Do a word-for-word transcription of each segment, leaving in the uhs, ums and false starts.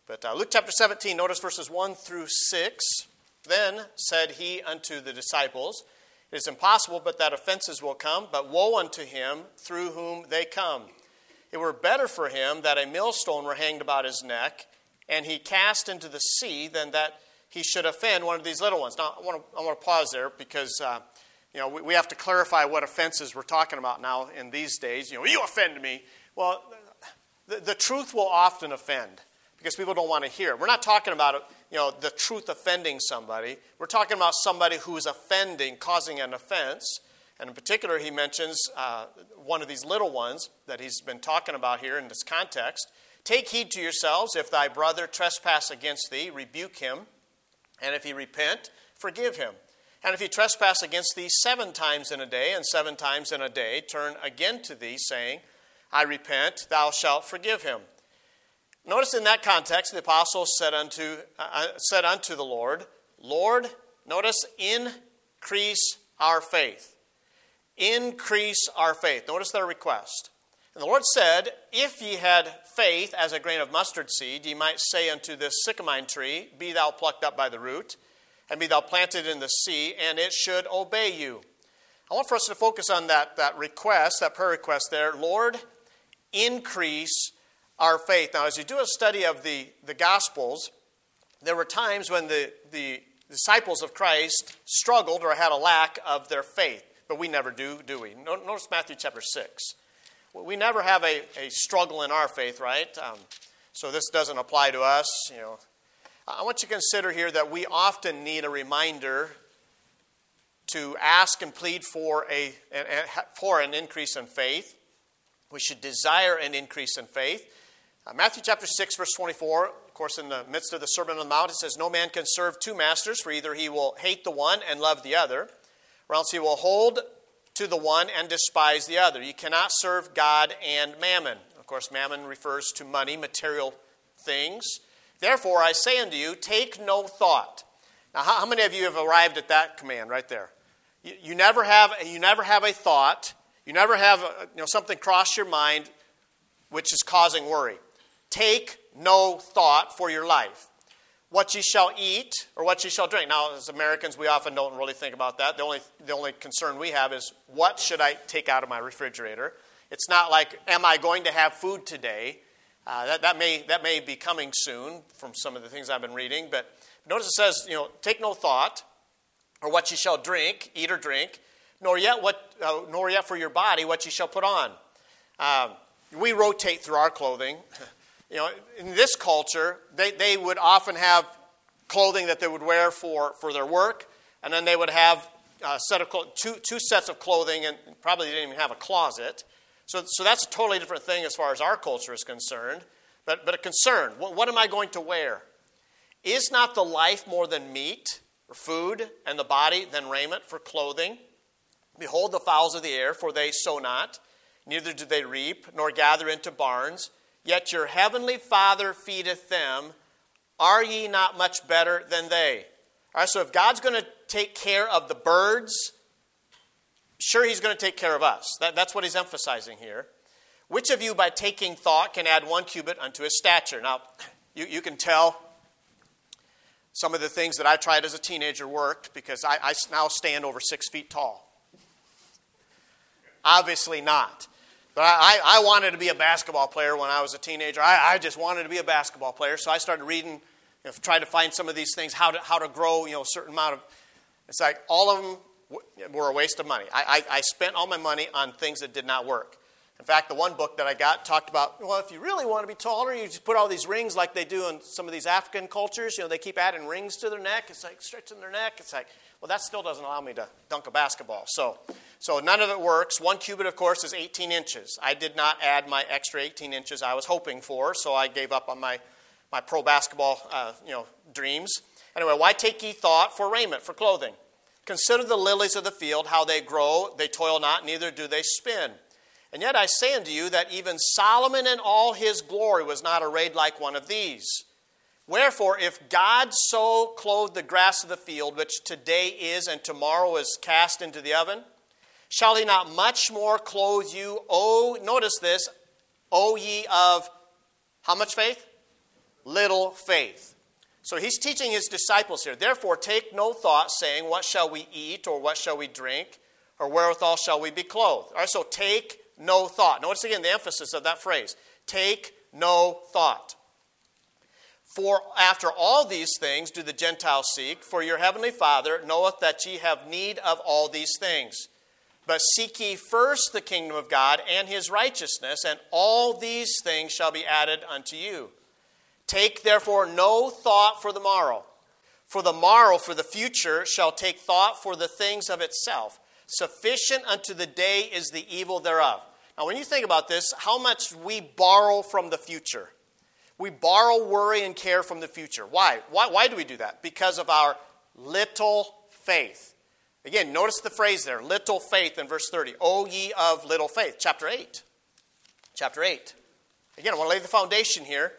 But uh, Luke chapter seventeen, notice verses one through six. Then said he unto the disciples, it is impossible but that offenses will come, but woe unto him through whom they come. It were better for him that a millstone were hanged about his neck, and he cast into the sea, than that he should offend one of these little ones. Now, I want to, I want to pause there because uh, you know we, we have to clarify what offenses we're talking about now in these days. You know, you offend me. Well, the, the truth will often offend because people don't want to hear it. We're not talking about you know the truth offending somebody. We're talking about somebody who is offending, causing an offense. And in particular, he mentions uh, one of these little ones that he's been talking about here in this context. Take heed to yourselves. If thy brother trespass against thee, rebuke him. And if he repent, forgive him. And if he trespass against thee seven times in a day, and seven times in a day turn again to thee, saying, I repent, thou shalt forgive him. Notice in that context, the apostle said unto, uh, said unto the Lord, Lord, notice, increase our faith. Increase our faith. Notice their request. And the Lord said, if ye had faith as a grain of mustard seed, ye might say unto this sycamine tree, be thou plucked up by the root, and be thou planted in the sea, and it should obey you. I want for us to focus on that, that request, that prayer request there. Lord, increase our faith. Now, as you do a study of the, the Gospels, there were times when the, the disciples of Christ struggled or had a lack of their faith. But we never do, do we? Notice Matthew chapter six. We never have a, a struggle in our faith, right? Um, so this doesn't apply to us. You know, I want you to consider here that we often need a reminder to ask and plead for a, for an increase in faith. We should desire an increase in faith. Uh, Matthew chapter six, verse twenty-four, of course, in the midst of the Sermon on the Mount, it says, no man can serve two masters, for either he will hate the one and love the other, or else he will hold to the one and despise the other. You cannot serve God and mammon. Of course, mammon refers to money, material things. Therefore, I say unto you, take no thought. Now, how many of you have arrived at that command right there? You, you never have you never have a thought. You never have a, you know something cross your mind which is causing worry. Take no thought for your life. What ye shall eat or what ye shall drink. Now, as Americans, we often don't really think about that. The only the only concern we have is what should I take out of my refrigerator? It's not like, am I going to have food today? Uh, that, that may that may be coming soon from some of the things I've been reading. But notice it says, you know, take no thought, or what ye shall drink, eat or drink, nor yet what uh, nor yet for your body what ye shall put on. Um, we rotate through our clothing. You know, in this culture, they, they would often have clothing that they would wear for, for their work, and then they would have a set of clo- two two sets of clothing, and probably didn't even have a closet. So, so that's a totally different thing as far as our culture is concerned. But, but a concern, what, what am I going to wear? Is not the life more than meat or food, and the body than raiment for clothing? Behold the fowls of the air, for they sow not, neither do they reap, nor gather into barns, yet your heavenly Father feedeth them. Are ye not much better than they? All right, so if God's going to take care of the birds, sure, he's going to take care of us. That, that's what he's emphasizing here. Which of you, by taking thought, can add one cubit unto his stature? Now, you, you can tell some of the things that I tried as a teenager worked because I, I now stand over six feet tall. Obviously not. But I, I wanted to be a basketball player when I was a teenager. I, I just wanted to be a basketball player. So I started reading, you know, trying to find some of these things, how to how to grow, you know, a certain amount of. It's like all of them were a waste of money. I, I, I spent all my money on things that did not work. In fact, the one book that I got talked about, well, if you really want to be taller, you just put all these rings like they do in some of these African cultures. You know, they keep adding rings to their neck. It's like stretching their neck. It's like, well, that still doesn't allow me to dunk a basketball. So, so none of it works. One cubit, of course, is eighteen inches. I did not add my extra eighteen inches I was hoping for, so I gave up on my, my pro basketball, uh, you know, dreams. Anyway, why take ye thought for raiment, for clothing? Consider the lilies of the field, how they grow. They toil not, neither do they spin. And yet I say unto you that even Solomon in all his glory was not arrayed like one of these. Wherefore, if God so clothed the grass of the field, which today is and tomorrow is cast into the oven, shall he not much more clothe you, O, notice this, O ye of how much faith? little faith. So he's teaching his disciples here. Therefore, take no thought, saying, what shall we eat, or what shall we drink, or wherewithal shall we be clothed? All right, so take no thought. Notice again the emphasis of that phrase. Take no thought. For after all these things do the Gentiles seek, for your heavenly Father knoweth that ye have need of all these things. But seek ye first the kingdom of God and his righteousness, and all these things shall be added unto you. Take therefore no thought for the morrow. For the morrow, for the future, shall take thought for the things of itself. Sufficient unto the day is the evil thereof. Now when you think about this, how much we borrow from the future. We borrow worry and care from the future. Why? Why, why do we do that? Because of our little faith. Again, notice the phrase there, little faith in verse thirty. O ye of little faith. Chapter eight. Chapter eight. Again, I want to lay the foundation here.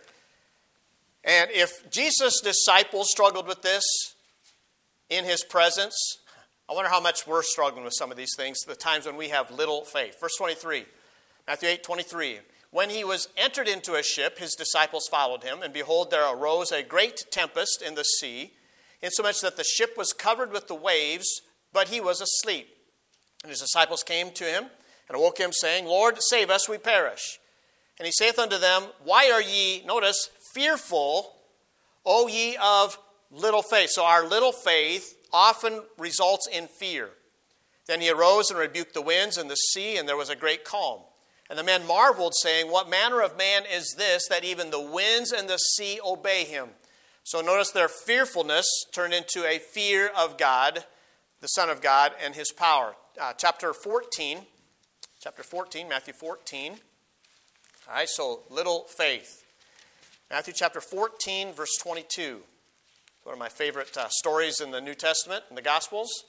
And if Jesus' disciples struggled with this in his presence, I wonder how much we're struggling with some of these things, the times when we have little faith. Verse twenty-three. Matthew eight twenty-three. When he was entered into a ship, his disciples followed him, and behold, there arose a great tempest in the sea, insomuch that the ship was covered with the waves, but he was asleep. And his disciples came to him, and awoke him, saying, Lord, save us, we perish. And he saith unto them, why are ye, notice, fearful, O ye of little faith? So our little faith often results in fear. Then he arose and rebuked the winds and the sea, and there was a great calm. And the men marveled, saying, what manner of man is this, that even the winds and the sea obey him? So notice their fearfulness turned into a fear of God, the Son of God, and his power. Uh, chapter fourteen, chapter fourteen, Matthew fourteen. All right, so little faith. Matthew chapter fourteen, verse twenty-two. One of my favorite uh, stories in the New Testament, in the Gospels.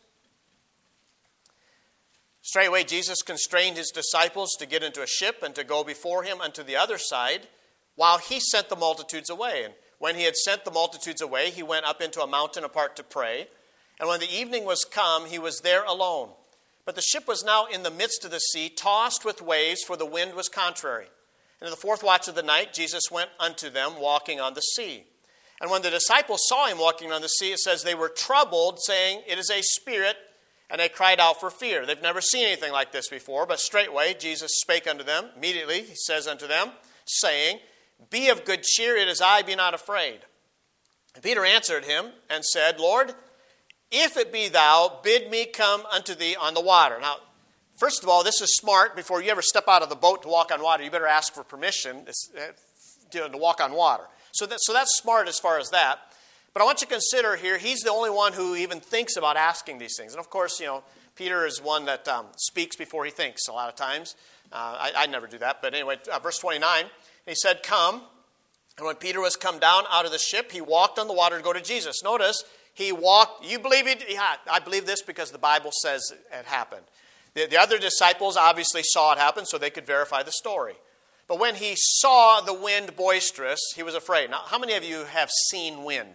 Straightway Jesus constrained his disciples to get into a ship and to go before him unto the other side, while he sent the multitudes away. And when he had sent the multitudes away, he went up into a mountain apart to pray. And when the evening was come, he was there alone. But the ship was now in the midst of the sea, tossed with waves, for the wind was contrary. And in the fourth watch of the night, Jesus went unto them, walking on the sea. And when the disciples saw him walking on the sea, it says they were troubled, saying, it is a spirit, and they cried out for fear. They've never seen anything like this before, but straightway Jesus spake unto them. Immediately he says unto them, saying, be of good cheer, it is I, be not afraid. And Peter answered him and said, Lord, if it be thou, bid me come unto thee on the water. Now, first of all, this is smart. Before you ever step out of the boat to walk on water, you better ask for permission to walk on water. So, that, so that's smart as far as that. But I want you to consider here, he's the only one who even thinks about asking these things. And of course, you know, Peter is one that um, speaks before he thinks a lot of times. Uh, I, I never do that. But anyway, uh, verse twenty-nine, he said, come. And when Peter was come down out of the ship, he walked on the water to go to Jesus. Notice, he walked, you believe it? Yeah, I believe this because the Bible says it happened. The, the other disciples obviously saw it happen, so they could verify the story. But when he saw the wind boisterous, he was afraid. Now, how many of you have seen wind?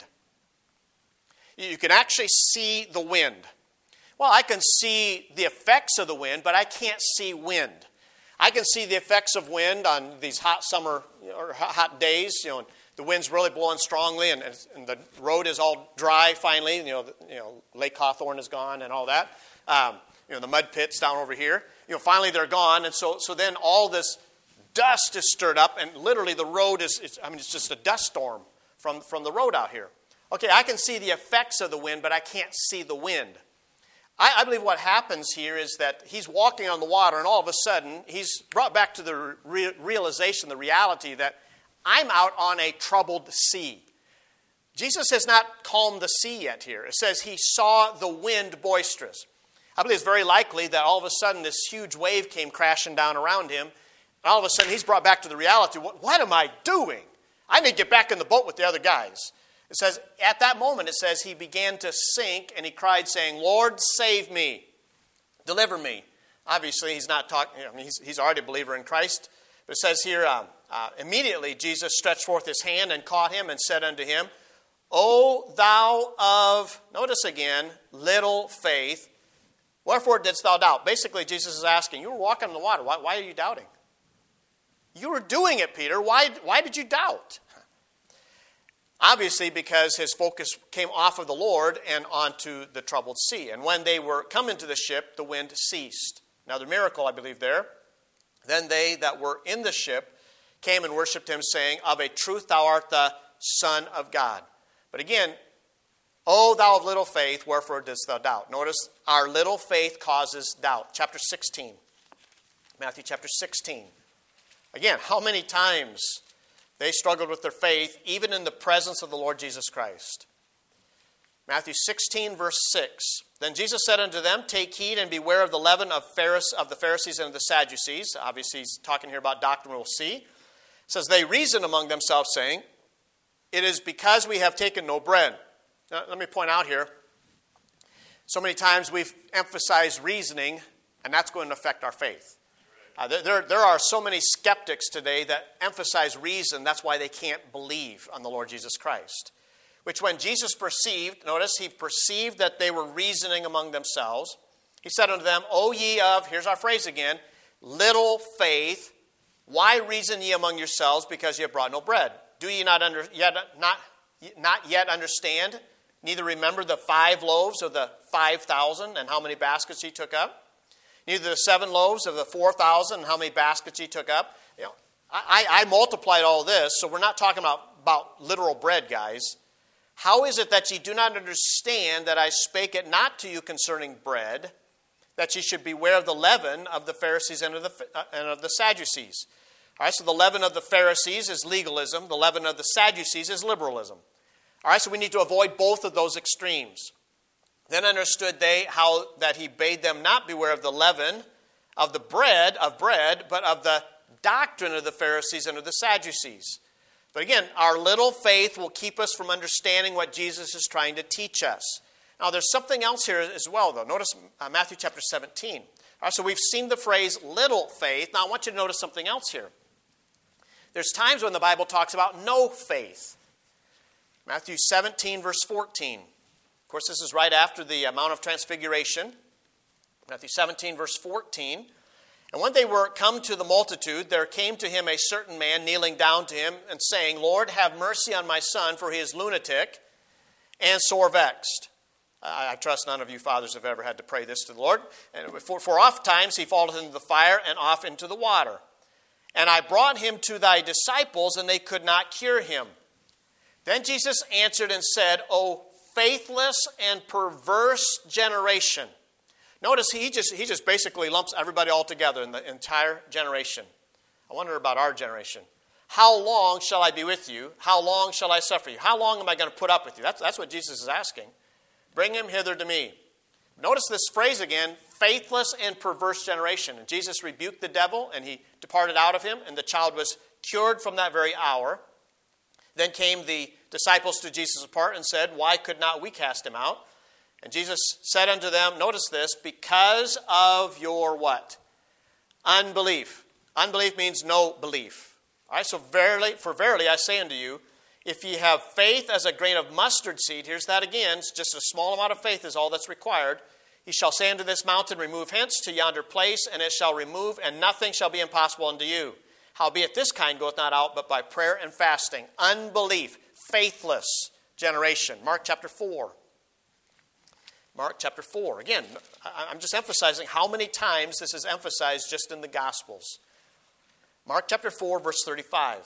You can actually see the wind. Well, I can see the effects of the wind, but I can't see wind. I can see the effects of wind on these hot summer or hot days. You know, the wind's really blowing strongly, and, and the road is all dry finally. You know, the, you know, Lake Hawthorne is gone and all that. Um, you know, the mud pits down over here. You know, finally they're gone, and so so then all this dust is stirred up, and literally the road is, is I mean, it's just a dust storm from from the road out here. Okay, I can see the effects of the wind, but I can't see the wind. I, I believe what happens here is that he's walking on the water, and all of a sudden, he's brought back to the re- realization, the reality that I'm out on a troubled sea. Jesus has not calmed the sea yet here. It says he saw the wind boisterous. I believe it's very likely that all of a sudden this huge wave came crashing down around him, and all of a sudden he's brought back to the reality, what, what am I doing? I need to get back in the boat with the other guys. It says, at that moment, it says, he began to sink, and he cried, saying, Lord, save me, deliver me. Obviously, he's not talking, you know, he's, he's already a believer in Christ. But it says here, uh, uh, immediately Jesus stretched forth his hand and caught him and said unto him, O thou of, notice again, little faith, wherefore didst thou doubt? Basically, Jesus is asking, you were walking on the water. Why, why are you doubting? You were doing it, Peter. Why, why did you doubt? obviously because his focus came off of the Lord and onto the troubled sea. And when they were come into the ship, the wind ceased. Another miracle, I believe, there. Then they that were in the ship came and worshipped him, saying, Of a truth thou art the Son of God. But again, O thou of little faith, wherefore didst thou doubt? Notice, our little faith causes doubt. Chapter sixteen. Matthew chapter sixteen. Again, how many times they struggled with their faith, even in the presence of the Lord Jesus Christ. Matthew sixteen, verse six. Then Jesus said unto them, Take heed and beware of the leaven of, Pharise, of the Pharisees and of the Sadducees. Obviously, he's talking here about doctrine, we'll see. It says, They reason among themselves, saying, It is because we have taken no bread. Now, let me point out here, so many times we've emphasized reasoning, and that's going to affect our faith. Uh, there, there are so many skeptics today that emphasize reason. That's why they can't believe on the Lord Jesus Christ. Which when Jesus perceived, notice, he perceived that they were reasoning among themselves. He said unto them, O ye of, here's our phrase again, little faith, why reason ye among yourselves, because ye have brought no bread? Do ye not, under, yet, not, not yet understand, neither remember the five loaves of the five thousand and how many baskets ye took up? Neither the seven loaves of the four thousand and how many baskets ye took up? You know, I, I multiplied all this, so we're not talking about, about literal bread, guys. How is it that ye do not understand that I spake it not to you concerning bread, that ye should beware of the leaven of the Pharisees and of the, uh, and of the Sadducees? All right, so the leaven of the Pharisees is legalism. The leaven of the Sadducees is liberalism. All right, so we need to avoid both of those extremes. Then understood they how that he bade them not beware of the leaven of the bread, of bread, but of the doctrine of the Pharisees and of the Sadducees. But again, our little faith will keep us from understanding what Jesus is trying to teach us. Now, there's something else here as well, though. Notice uh, Matthew chapter seventeen. All right, so we've seen the phrase little faith. Now, I want you to notice something else here. There's times when the Bible talks about no faith. Matthew seventeen, verse fourteen. Of course, this is right after the Mount of Transfiguration. Matthew seventeen, verse fourteen. And when they were come to the multitude, there came to him a certain man kneeling down to him and saying, Lord, have mercy on my son, for he is lunatic and sore vexed. I, I trust none of you fathers have ever had to pray this to the Lord. And for, for oft times he falleth into the fire and off into the water. And I brought him to thy disciples, and they could not cure him. Then Jesus answered and said, O faithless and perverse generation. Notice he just he just basically lumps everybody all together in the entire generation. I wonder about our generation. How long shall I be with you? How long shall I suffer you? How long am I going to put up with you? That's, that's what Jesus is asking. Bring him hither to me. Notice this phrase again, faithless and perverse generation. And Jesus rebuked the devil, and he departed out of him, and the child was cured from that very hour. Then came the disciples to Jesus apart and said, Why could not we cast him out? And Jesus said unto them, notice this, because of your what? Unbelief. Unbelief means no belief. All right, so verily, for verily I say unto you, if ye have faith as a grain of mustard seed, here's that again, it's just a small amount of faith is all that's required. Ye shall say unto this mountain, remove hence to yonder place, and it shall remove, and nothing shall be impossible unto you. Howbeit this kind goeth not out, but by prayer and fasting. Unbelief, faithless generation. Mark chapter four. Mark chapter four. Again, I'm just emphasizing how many times this is emphasized just in the Gospels. Mark chapter four, verse thirty-five.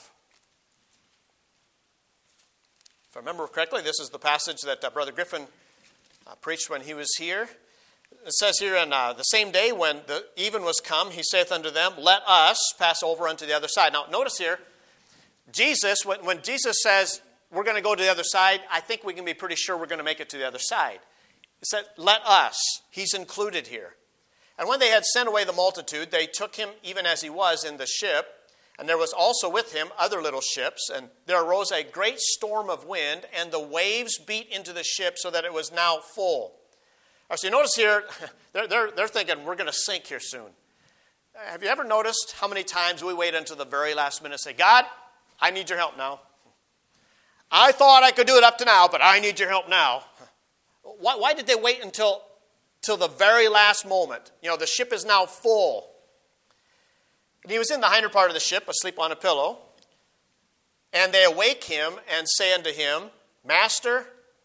If I remember correctly, this is the passage that uh, Brother Griffin uh, preached when he was here. It says here, in uh, the same day when the even was come, he saith unto them, Let us pass over unto the other side. Now, notice here, Jesus, when, when Jesus says, we're going to go to the other side, I think we can be pretty sure we're going to make it to the other side. He said, let us. He's included here. And when they had sent away the multitude, they took him even as he was in the ship. And there was also with him other little ships. And there arose a great storm of wind, and the waves beat into the ship so that it was now full. All right, so you notice here, they're, they're, they're thinking, we're going to sink here soon. Have you ever noticed how many times we wait until the very last minute and say, God, I need your help now. I thought I could do it up to now, but I need your help now. Why, why did they wait until, till the very last moment? You know, the ship is now full. And he was in the hinder part of the ship, asleep on a pillow. And they awake him and say unto him, Master,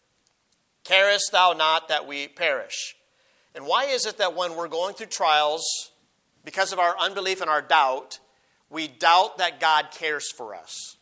carest thou not that we perish? And why is it that when we're going through trials, because of our unbelief and our doubt, we doubt that God cares for us?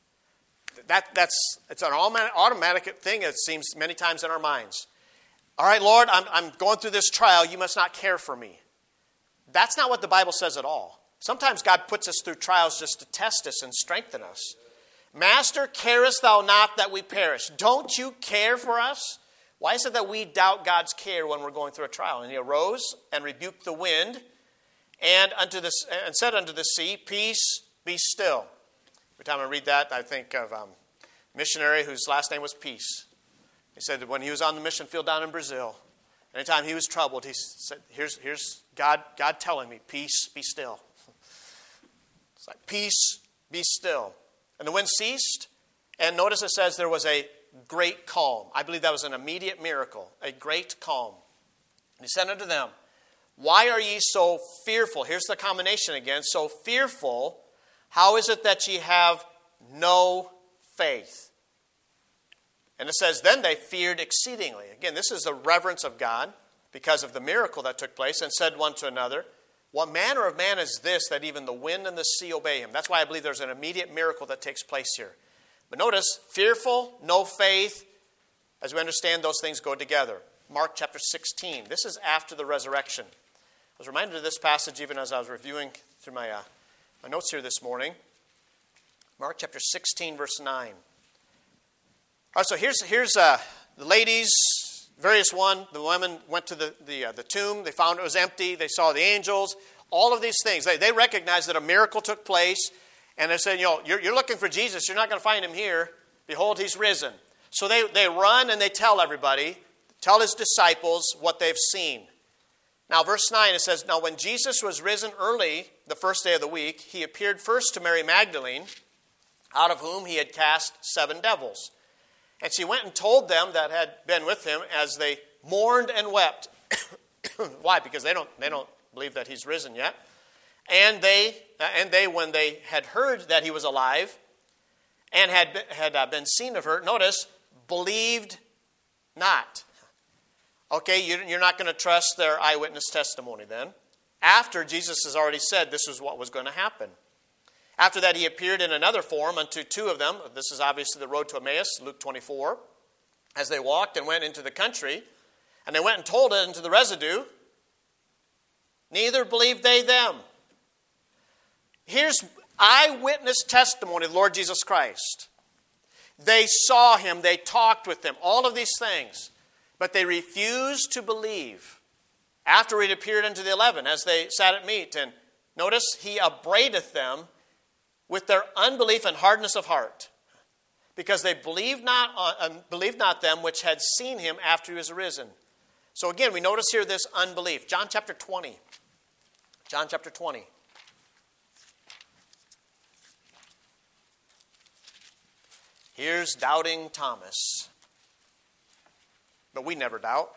That, that's it's an automatic thing, it seems, many times in our minds. All right, Lord, I'm, I'm going through this trial. You must not care for me. That's not what the Bible says at all. Sometimes God puts us through trials just to test us and strengthen us. Master, carest thou not that we perish? Don't you care for us? Why is it that we doubt God's care when we're going through a trial? And he arose and rebuked the wind and unto the, and said unto the sea, Peace, be still. Every time I read that, I think of um, a missionary whose last name was Peace. He said that when he was on the mission field down in Brazil, anytime he was troubled, he said, here's, here's God, God telling me, peace, be still. It's like, peace, be still. And the wind ceased, and notice it says there was a great calm. I believe that was an immediate miracle, a great calm. And he said unto them, Why are ye so fearful? Here's the combination again. So fearful, how is it that ye have no faith? And it says, Then they feared exceedingly. Again, this is the reverence of God because of the miracle that took place, and said one to another, What manner of man is this, that even the wind and the sea obey him? That's why I believe there's an immediate miracle that takes place here. But notice, fearful, no faith, as we understand, those things go together. Mark chapter sixteen. This is after the resurrection. I was reminded of this passage even as I was reviewing through my, uh, my notes here this morning. Mark chapter sixteen, verse nine. All right, so here's, here's uh, the ladies, various one. The women went to the, the, uh, the tomb. They found it was empty. They saw the angels. All of these things. They, they recognized that a miracle took place. And they said, you know, you're, you're looking for Jesus. You're not going to find him here. Behold, he's risen. So they, they run and they tell everybody, tell his disciples what they've seen. Now, verse nine, it says, Now when Jesus was risen early, the first day of the week, he appeared first to Mary Magdalene, out of whom he had cast seven devils. And she went and told them that had been with him as they mourned and wept. Why? Because they don't, they don't believe that he's risen yet. And they, and they, when they had heard that he was alive and had been, had uh, been seen of her, notice, believed not. Okay, you're not going to trust their eyewitness testimony then. After Jesus has already said this is what was going to happen. After that, he appeared in another form unto two of them. This is obviously the road to Emmaus, Luke twenty-four. As they walked and went into the country, and they went and told it unto the residue, neither believed they them. Here's eyewitness testimony of the Lord Jesus Christ. They saw him, they talked with him, all of these things. But they refused to believe after it appeared unto the eleven as they sat at meat. And notice, he upbraideth them with their unbelief and hardness of heart, because they believed not, uh, believed not them which had seen him after he was arisen. So again, we notice here this unbelief. John chapter twenty. John chapter twenty. Here's doubting Thomas. But we never doubt.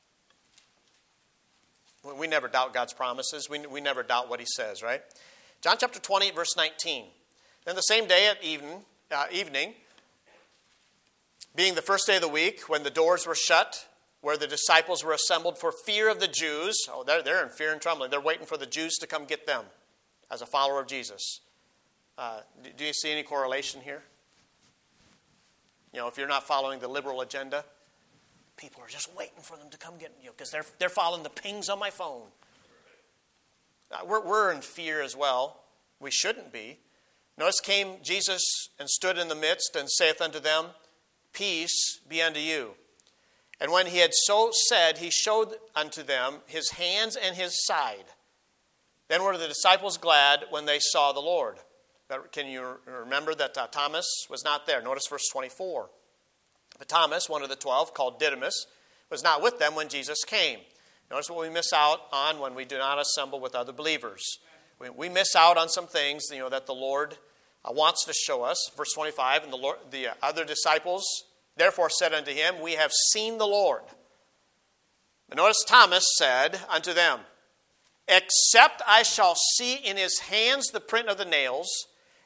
We never doubt God's promises. We, we never doubt what he says, right? John chapter twenty, verse nineteen. Then the same day at evening, uh, evening, being the first day of the week, when the doors were shut, where the disciples were assembled for fear of the Jews. Oh, they're, they're in fear and trembling. They're waiting for the Jews to come get them as a follower of Jesus. Uh, do, do you see any correlation here? You know, if you're not following the liberal agenda, people are just waiting for them to come get you because they're, they're following the pings on my phone. Uh, we're, we're in fear as well. We shouldn't be. Notice came Jesus and stood in the midst and saith unto them, Peace be unto you. And when he had so said, he showed unto them his hands and his side. Then were the disciples glad when they saw the Lord. But can you remember that uh, Thomas was not there? Notice verse twenty-four. But Thomas, one of the twelve, called Didymus, was not with them when Jesus came. Notice what we miss out on when we do not assemble with other believers. We, we miss out on some things, you know, that the Lord uh, wants to show us. Verse twenty-five, and the, Lord, the uh, other disciples therefore said unto him, We have seen the Lord. But notice Thomas said unto them, Except I shall see in his hands the print of the nails,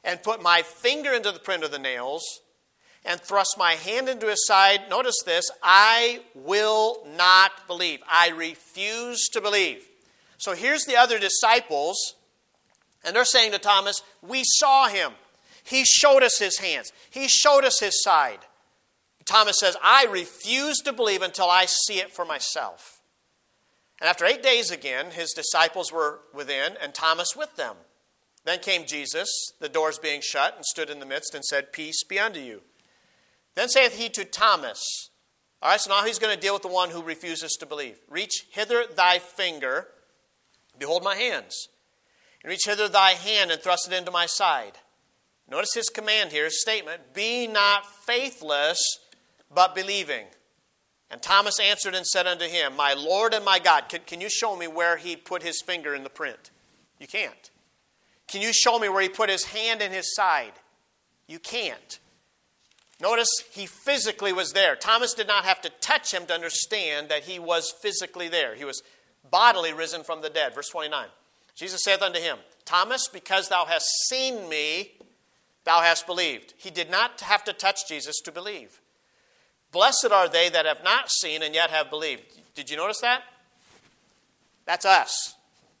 and put my finger into the print of the nails, and thrust my hand into his side, notice this, I will not believe. I refuse to believe. So here's the other disciples, and they're saying to Thomas, we saw him. He showed us his hands. He showed us his side. Thomas says, I refuse to believe until I see it for myself. And after eight days again, his disciples were within, and Thomas with them. Then came Jesus, the doors being shut, and stood in the midst, and said, peace be unto you. Then saith he to Thomas, all right, so now he's going to deal with the one who refuses to believe. Reach hither thy finger, behold my hands. And reach hither thy hand, and thrust it into my side. Notice his command here, his statement, be not faithless, but believing. And Thomas answered and said unto him, my Lord and my God. Can, can you show me where he put his finger in the print? You can't. Can you show me where he put his hand in his side? You can't. Notice he physically was there. Thomas did not have to touch him to understand that he was physically there. He was bodily risen from the dead. Verse twenty-nine. Jesus saith unto him, Thomas, because thou hast seen me, thou hast believed. He did not have to touch Jesus to believe. Blessed are they that have not seen and yet have believed. Did you notice that? That's us.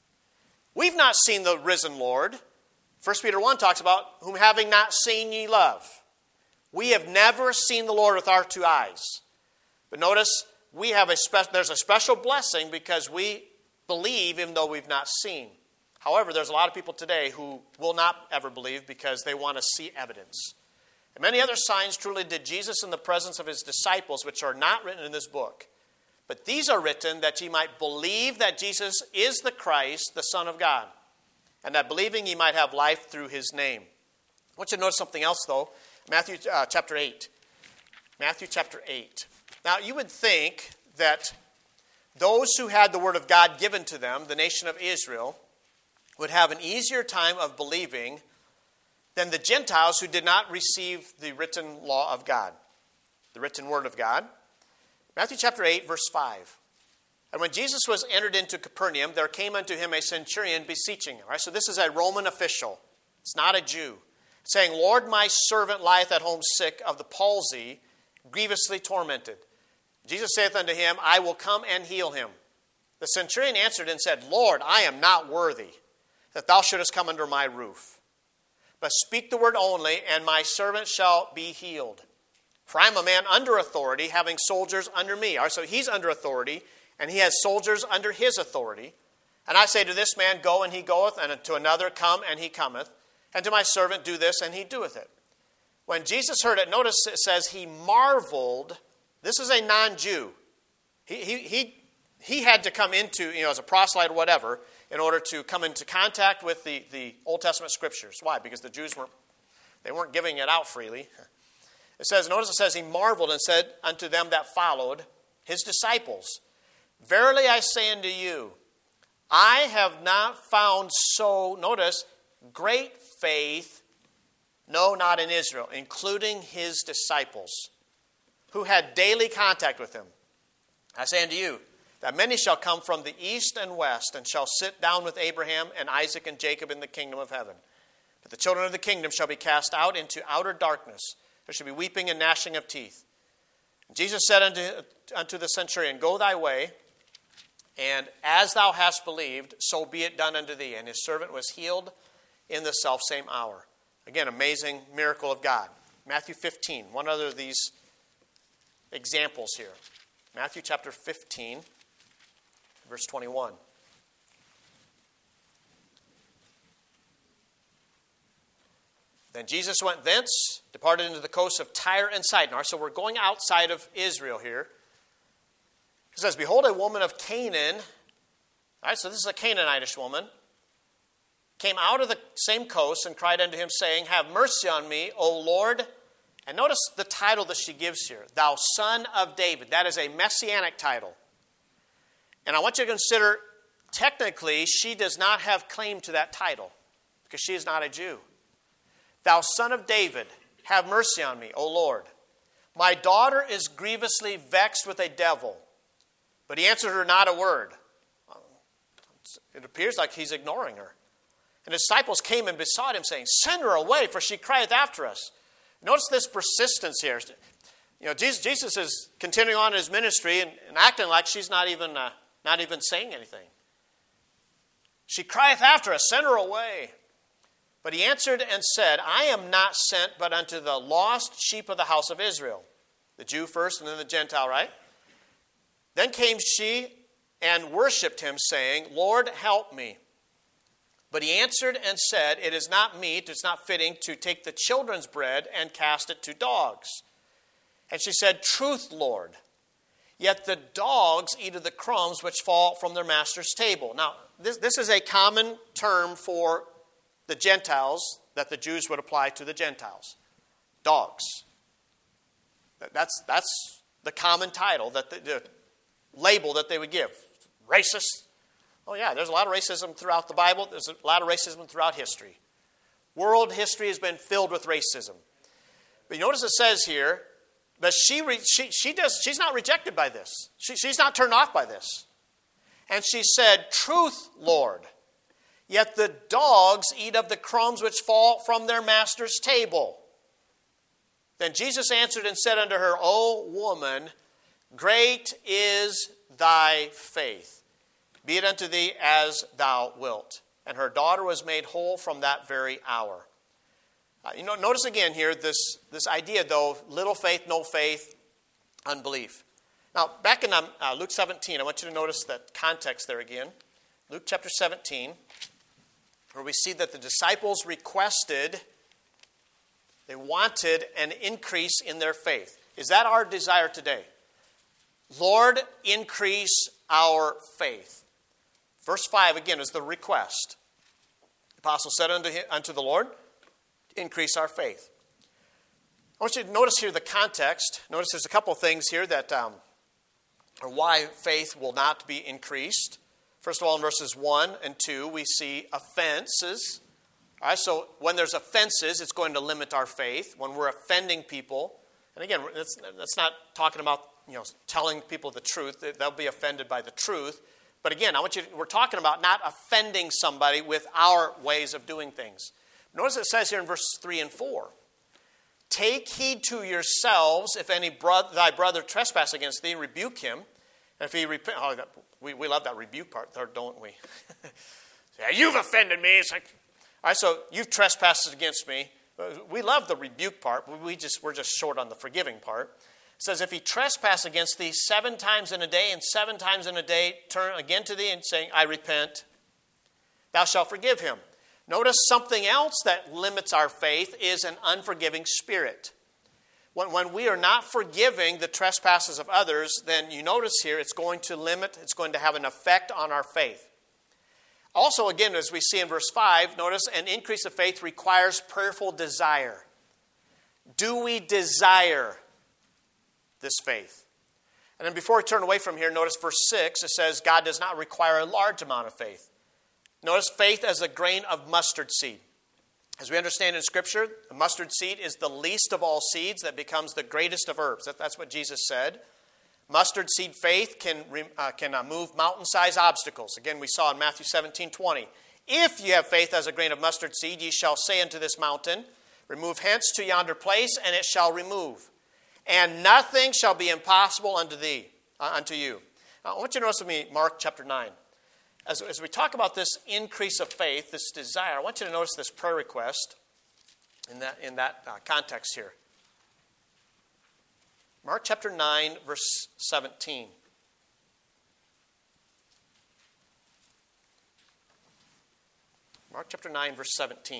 We've not seen the risen Lord. First Peter one talks about whom having not seen ye love. We have never seen the Lord with our two eyes. But notice, we have a spe- there's a special blessing because we believe even though we've not seen. However, there's a lot of people today who will not ever believe because they want to see evidence. And many other signs truly did Jesus in the presence of his disciples, which are not written in this book. But these are written that ye might believe that Jesus is the Christ, the Son of God, and that believing ye might have life through his name. I want you to notice something else, though. Matthew uh, chapter eight. Matthew chapter eight. Now, you would think that those who had the word of God given to them, the nation of Israel, would have an easier time of believing than the Gentiles who did not receive the written law of God, the written word of God. Matthew chapter eight, verse five. And when Jesus was entered into Capernaum, there came unto him a centurion beseeching him. All right, so this is a Roman official. It's not a Jew. Saying, Lord, my servant lieth at home sick of the palsy, grievously tormented. Jesus saith unto him, I will come and heal him. The centurion answered and said, Lord, I am not worthy that thou shouldest come under my roof. But speak the word only, and my servant shall be healed. For I am a man under authority, having soldiers under me. All right, so he's under authority, and he has soldiers under his authority. And I say to this man, go, and he goeth, and to another, come, and he cometh. And to my servant, do this, and he doeth it. When Jesus heard it, notice it says he marveled. This is a non-Jew. He, he, he, he had to come into, you know, as a proselyte or whatever, in order to come into contact with the, the Old Testament scriptures. Why? Because the Jews weren't, they weren't giving it out freely. It says, notice it says, he marveled and said unto them that followed, his disciples, verily I say unto you, I have not found so, notice, great faith, no, not in Israel, including his disciples, who had daily contact with him. I say unto you, that many shall come from the east and west, and shall sit down with Abraham and Isaac and Jacob in the kingdom of heaven. But the children of the kingdom shall be cast out into outer darkness. There shall be weeping and gnashing of teeth. And Jesus said unto, unto the centurion, go thy way, and as thou hast believed, so be it done unto thee. And his servant was healed in the selfsame hour. Again, amazing miracle of God. Matthew fifteen, one other of these examples here. Matthew chapter fifteen, verse twenty-one. Then Jesus went thence, departed into the coast of Tyre and Sidon. So we're going outside of Israel here. It says, behold, a woman of Canaan. All right, so this is a Canaanitish woman. Came out of the same coast and cried unto him, saying, have mercy on me, O Lord. And notice the title that she gives here. Thou Son of David. That is a messianic title. And I want you to consider, technically, she does not have claim to that title because she is not a Jew. Thou Son of David, have mercy on me, O Lord. My daughter is grievously vexed with a devil. But he answered her not a word. It appears like he's ignoring her. And the disciples came and besought him, saying, "Send her away, for she crieth after us." Notice this persistence here. You know, Jesus, Jesus is continuing on in his ministry and, and acting like she's not even, uh, not even saying anything. "She crieth after us, send her away." But he answered and said, "I am not sent but unto the lost sheep of the house of Israel." The Jew first and then the Gentile, right? "Then came she and worshipped him, saying, Lord, help me. But he answered and said, It is not meet, it's not fitting to take the children's bread and cast it to dogs. And she said, Truth, Lord. Yet the dogs eat of the crumbs which fall from their master's table." Now, this, this is a common term for the Gentiles that the Jews would apply to the Gentiles. Dogs. That's, that's the common title, that the, the label that they would give. Racist. Oh yeah, there's a lot of racism throughout the Bible. There's a lot of racism throughout history. World history has been filled with racism. But you notice it says here, but she, re, she, she does, she's not rejected by this. She, she's not turned off by this. And she said, Truth, Lord. Yet the dogs eat of the crumbs which fall from their master's table. Then Jesus answered and said unto her, O woman, great is thy faith. Be it unto thee as thou wilt. And her daughter was made whole from that very hour. Uh, you know, notice again here this, this idea, though, little faith, no faith, unbelief. Now, back in um, uh, Luke seventeen, I want you to notice that context there again. Luke chapter seventeen, where we see that the disciples requested, they wanted an increase in their faith. Is that our desire today? Lord, increase our faith. Verse five, again, is the request. The apostle said unto, him, unto the Lord, increase our faith. I want you to notice here the context. Notice there's a couple of things here that um, are why faith will not be increased. First of all, in verses one and two, we see offenses. All right, so when there's offenses, it's going to limit our faith. When we're offending people, and again, that's, that's not talking about, you know, telling people the truth. They'll be offended by the truth. But again, I want you to, we're talking about not offending somebody with our ways of doing things. Notice it says here in verses three and four, take heed to yourselves, if any bro- thy brother trespass against thee, rebuke him. And if he repent, oh, that, we, we love that rebuke part there, don't we? Yeah, you've offended me. It's like, all right, so you've trespassed against me. We love the rebuke part. We just, we're just short on the forgiving part. It says, if he trespass against thee seven times in a day, and seven times in a day turn again to thee and saying, I repent, thou shalt forgive him. Notice something else that limits our faith is an unforgiving spirit. When, when we are not forgiving the trespasses of others, then you notice here it's going to limit, it's going to have an effect on our faith. Also, again, as we see in verse five, notice an increase of faith requires prayerful desire. Do we desire this faith? And then before we turn away from here, notice verse six, it says God does not require a large amount of faith. Notice faith as a grain of mustard seed. As we understand in Scripture, the mustard seed is the least of all seeds that becomes the greatest of herbs. That, that's what Jesus said. Mustard seed faith can, uh, can uh, move mountain-sized obstacles. Again, we saw in Matthew seventeen twenty. If ye have faith as a grain of mustard seed, ye shall say unto this mountain, remove hence to yonder place, and it shall remove. And nothing shall be impossible unto thee, uh, unto you. Now, I want you to notice with me Mark chapter nine. As, as we talk about this increase of faith, this desire, I want you to notice this prayer request in that, in that uh, context here. Mark chapter nine, verse seventeen. Mark chapter nine, verse seventeen.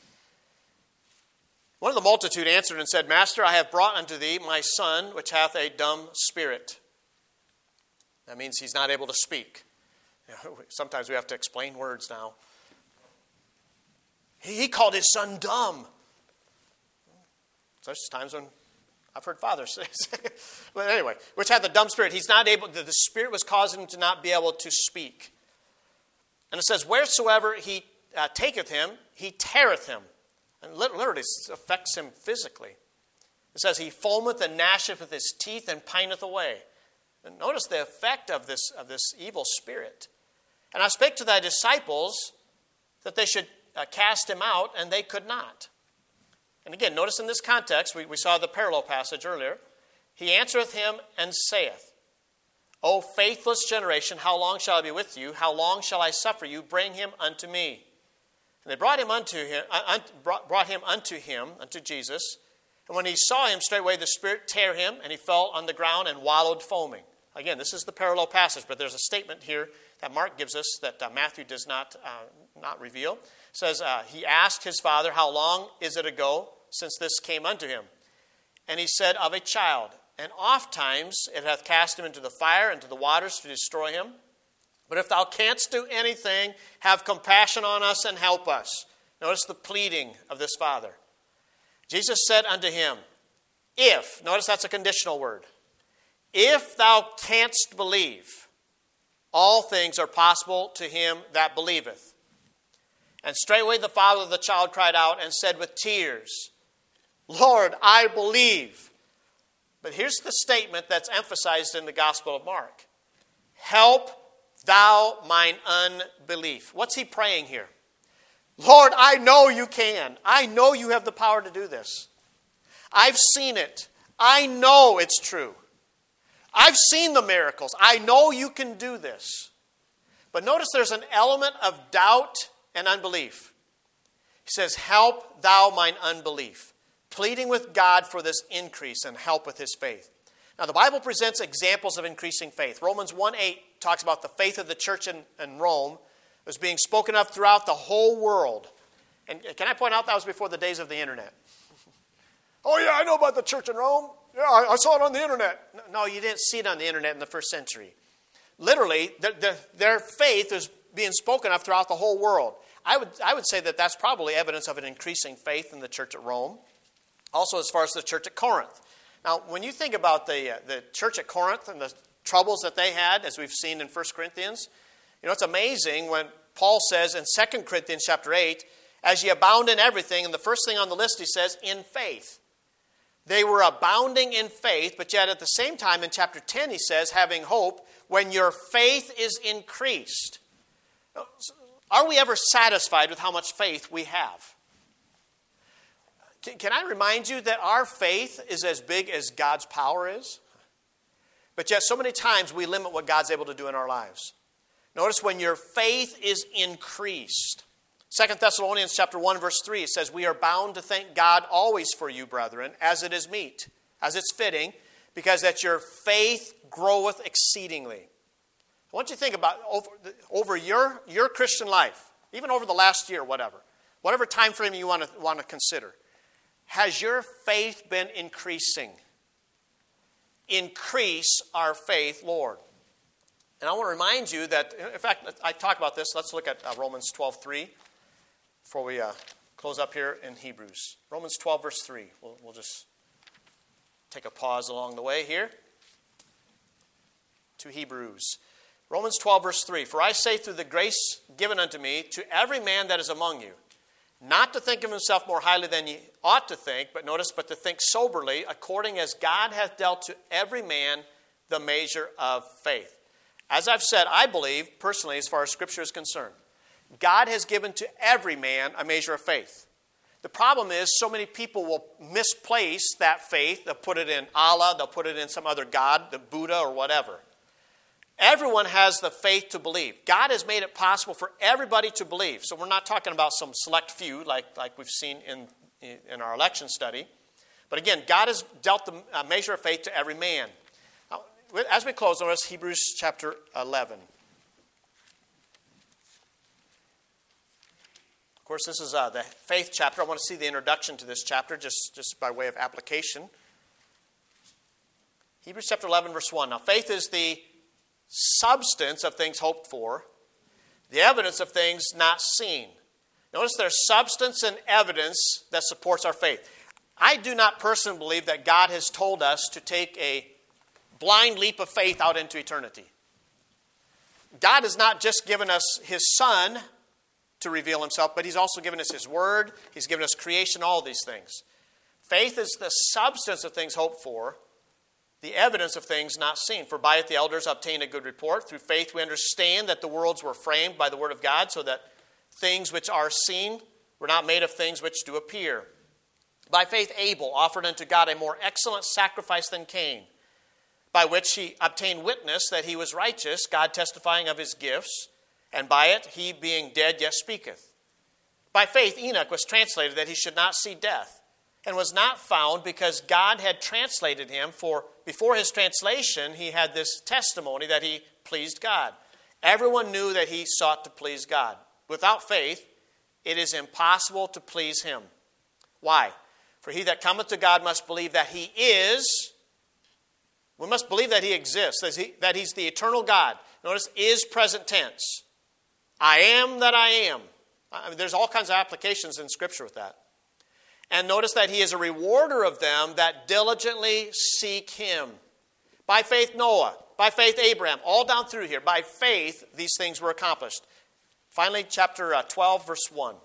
One of the multitude answered and said, Master, I have brought unto thee my son, which hath a dumb spirit. That means he's not able to speak. Sometimes we have to explain words now. He called his son dumb. Such times when I've heard fathers say. But anyway, which had the dumb spirit. He's not able, the spirit was causing him to not be able to speak. And it says, wheresoever he uh, taketh him, he teareth him. And literally it affects him physically. It says, he foameth and gnasheth with his teeth and pineth away. And notice the effect of this, of this evil spirit. And I spake to thy disciples that they should uh, cast him out, and they could not. And again, notice in this context, we, we saw the parallel passage earlier. He answereth him and saith, O faithless generation, how long shall I be with you? How long shall I suffer you? Bring him unto me. And they brought him unto him, uh, brought, brought him unto him, unto Jesus. And when he saw him, straightway the Spirit tear him, and he fell on the ground and wallowed foaming. Again, this is the parallel passage, but there's a statement here that Mark gives us that uh, Matthew does not uh, not reveal. It says, uh, he asked his father, how long is it ago since this came unto him? And he said, of a child. And oft times it hath cast him into the fire, into the waters to destroy him. But if thou canst do anything, have compassion on us and help us. Notice the pleading of this father. Jesus said unto him, if, notice that's a conditional word, if thou canst believe, all things are possible to him that believeth. And straightway the father of the child cried out and said with tears, Lord, I believe. But here's the statement that's emphasized in the Gospel of Mark. Help thou mine unbelief. What's he praying here? Lord, I know you can. I know you have the power to do this. I've seen it. I know it's true. I've seen the miracles. I know you can do this. But notice there's an element of doubt and unbelief. He says, help thou mine unbelief. Pleading with God for this increase and help with his faith. Now, the Bible presents examples of increasing faith. Romans one eight talks about the faith of the church in, in Rome was being spoken of throughout the whole world. And can I point out that was before the days of the internet? Oh, yeah, I know about the church in Rome. Yeah, I, I saw it on the internet. No, you didn't see it on the internet in the first century. Literally, the, the, their faith is being spoken of throughout the whole world. I would, I would say that that's probably evidence of an increasing faith in the church at Rome. Also, as far as the church at Corinth. Now, when you think about the, uh, the church at Corinth and the troubles that they had, as we've seen in First Corinthians, you know, it's amazing when Paul says in Second Corinthians chapter eight, as ye abound in everything, and the first thing on the list he says, in faith. They were abounding in faith, but yet at the same time in chapter ten he says, having hope, when your faith is increased. Are we ever satisfied with how much faith we have? Can I remind you that our faith is as big as God's power is? But yet so many times we limit what God's able to do in our lives. Notice when your faith is increased. Second Thessalonians chapter one verse three, it says, we are bound to thank God always for you, brethren, as it is meet, as it's fitting, because that your faith groweth exceedingly. I want you to think about over, over your, your Christian life, even over the last year, whatever, whatever time frame you want to, want to consider. Has your faith been increasing? Increase our faith, Lord. And I want to remind you that, in fact, I talk about this. Let's look at uh, Romans twelve three before we uh, close up here in Hebrews. Romans twelve verse three. We'll, we'll just take a pause along the way here to Hebrews. Romans twelve verse three. For I say through the grace given unto me, to every man that is among you, not to think of himself more highly than ye ought to think, but notice, but to think soberly, according as God hath dealt to every man the measure of faith. As I've said, I believe, personally, as far as Scripture is concerned, God has given to every man a measure of faith. The problem is, so many people will misplace that faith. They'll put it in Allah, they'll put it in some other God, the Buddha or whatever. Everyone has the faith to believe. God has made it possible for everybody to believe. So we're not talking about some select few like, like we've seen in, in our election study. But again, God has dealt the measure of faith to every man. Now, as we close, notice Hebrews chapter eleven. Of course, this is uh, the faith chapter. I want to see the introduction to this chapter just, just by way of application. Hebrews chapter eleven, verse one. Now, faith is the substance of things hoped for, the evidence of things not seen. Notice there's substance and evidence that supports our faith. I do not personally believe that God has told us to take a blind leap of faith out into eternity. God has not just given us His Son to reveal Himself, but He's also given us His Word. He's given us creation, all these things. Faith is the substance of things hoped for, the evidence of things not seen. For by it the elders obtained a good report. Through faith we understand that the worlds were framed by the word of God, so that things which are seen. We're not made of things which do appear. By faith Abel offered unto God a more excellent sacrifice than Cain, by which he obtained witness that he was righteous, God testifying of his gifts, and by it he being dead yet speaketh. By faith Enoch was translated that he should not see death, and was not found because God had translated him, for before his translation he had this testimony that he pleased God. Everyone knew that he sought to please God. Without faith, it is impossible to please him. Why? For he that cometh to God must believe that he is. We must believe that he exists, that, he, that he's the eternal God. Notice, is present tense. I am that I am. I mean, there's all kinds of applications in Scripture with that. And notice that he is a rewarder of them that diligently seek him. By faith Noah, by faith Abraham, all down through here. By faith these things were accomplished. Finally, chapter twelve, verse one.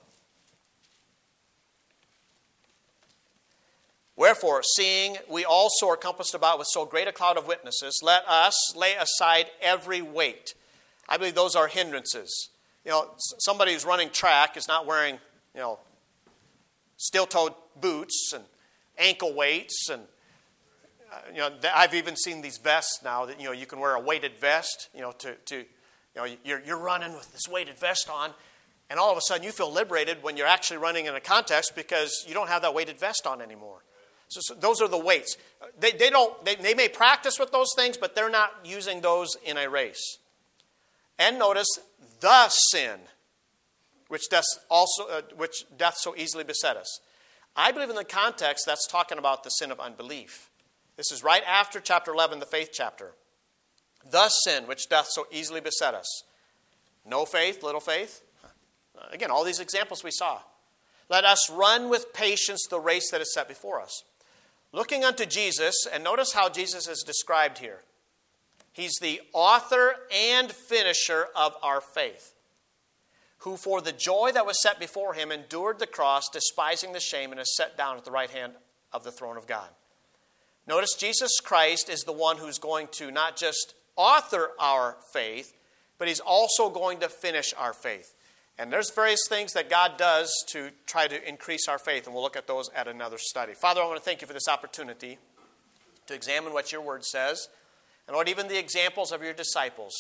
Wherefore, seeing we also are compassed about with so great a cloud of witnesses, let us lay aside every weight. I believe those are hindrances. You know, somebody who's running track is not wearing, you know, steel-toed boots and ankle weights, and uh, you know, I've even seen these vests now that, you know, you can wear a weighted vest, you know, to to you know, you're you're running with this weighted vest on, and all of a sudden you feel liberated when you're actually running in a contest because you don't have that weighted vest on anymore. So, so those are the weights. They they don't they, they may practice with those things, but they're not using those in a race. And notice the sin, which doth also uh, which doth so easily beset us. I believe in the context that's talking about the sin of unbelief. This is right after chapter eleven, the faith chapter. The sin which doth so easily beset us. No faith, little faith. Again, all these examples we saw. Let us run with patience the race that is set before us. Looking unto Jesus, and notice how Jesus is described here. He's the author and finisher of our faith, who for the joy that was set before him endured the cross, despising the shame, and is set down at the right hand of the throne of God. Notice Jesus Christ is the one who's going to not just author our faith, but he's also going to finish our faith. And there's various things that God does to try to increase our faith, and we'll look at those at another study. Father, I want to thank you for this opportunity to examine what your word says. And Lord, even the examples of your disciples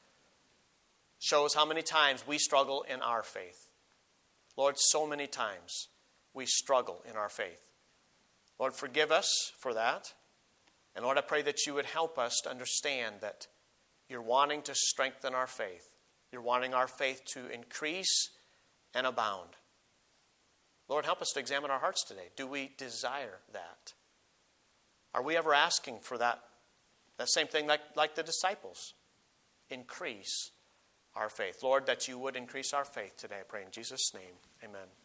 shows how many times we struggle in our faith. Lord, so many times we struggle in our faith. Lord, forgive us for that. And Lord, I pray that you would help us to understand that you're wanting to strengthen our faith. You're wanting our faith to increase and abound. Lord, help us to examine our hearts today. Do we desire that? Are we ever asking for that, that same thing like, like the disciples? Increase our faith. Lord, that you would increase our faith today. I pray in Jesus' name. Amen.